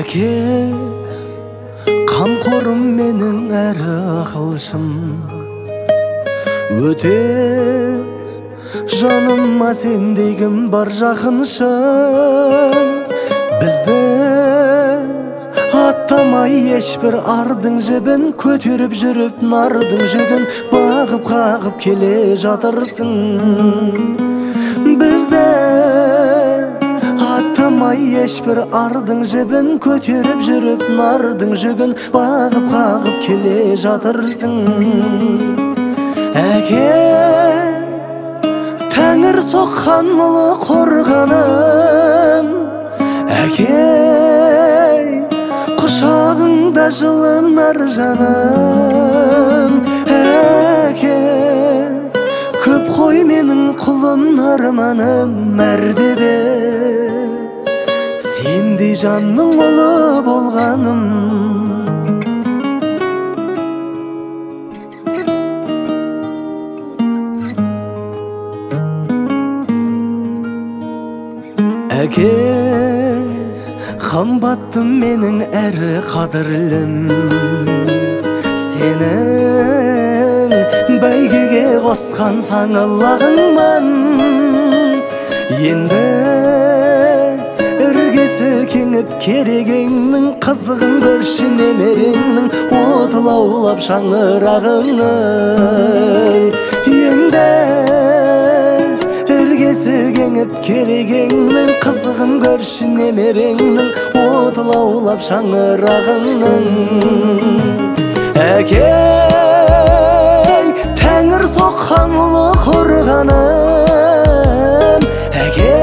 Әке, қамқорым менің әрі ақылшым, өте жаныма сендей кім бар жақыншын. Бізді аттамай ешбір ардың жібін, көтеріп жүріп нардың жүгін бағып қағып келе жатырсың. Бізді аттамай ешбір ардың жібін, көтеріп жүріп нардың жүгін бағып қағып келе жатырсың. Әке, тәңір соққан ұлы қорғаным, әке, құшағыңда жылынар жаным. Әке, көп қой менің құлын арманым, мәртебе сендей жанның ұлы болғаным. Әке, қымбаттым менің әрі қадірлім, сенің бәйгеге қосқан саңылағыңмын. Енді іргесі кеңіп керегеңнің, қызығын көрші немереңнің, от лаулап шаңырағыңның. Енді іргесі кеңіп керегеңнің, қызығын көрші немереңнің, от лаулап шаңырағыңның. Әке, тәңір соққан ұлы қорғаным, әке,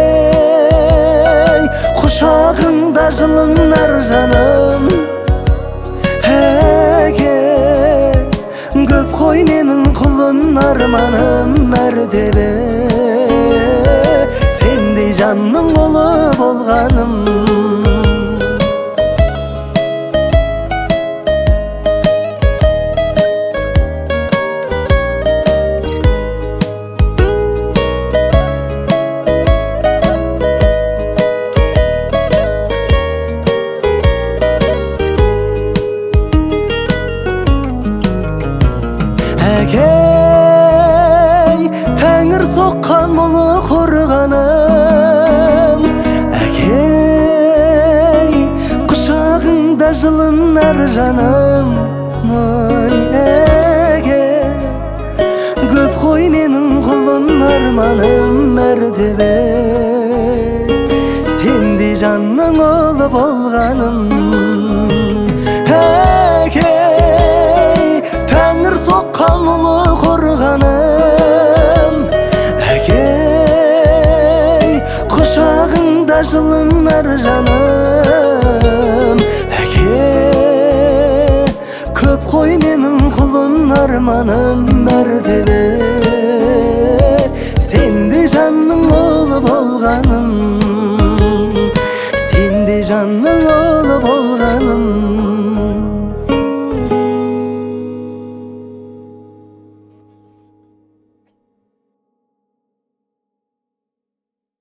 құшағыңда жылынар жаным. Әке, көп қой менің құлын арманым, мәртебе сендей жанның ұлы болғаным. Әке, тәңір соққан ұлы қорғаным, әке, құшағыңда жылынар жаным. Әке, көп қой менің құлын арманым, мәртебе сендей жанның ұлы болғаным. Әке, тәңір соққан ұлы қорғаным, әке, құшағыңда жылынар жаным. Әке, көп қой менің құлын арманым,